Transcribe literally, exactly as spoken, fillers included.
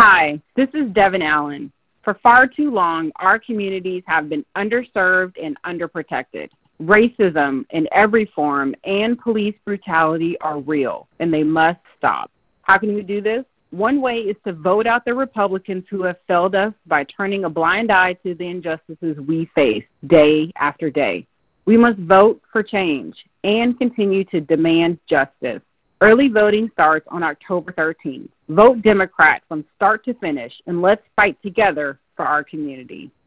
Hi, this is Devin Allen. For far too long, our communities have been underserved and underprotected. Racism in every form and police brutality are real, and they must stop. How can we do this? One way is to vote out the Republicans who have failed us by turning a blind eye to the injustices we face day after day. We must vote for change and continue to demand justice. Early voting starts on October thirteenth. Vote Democrat from start to finish, and let's fight together for our community.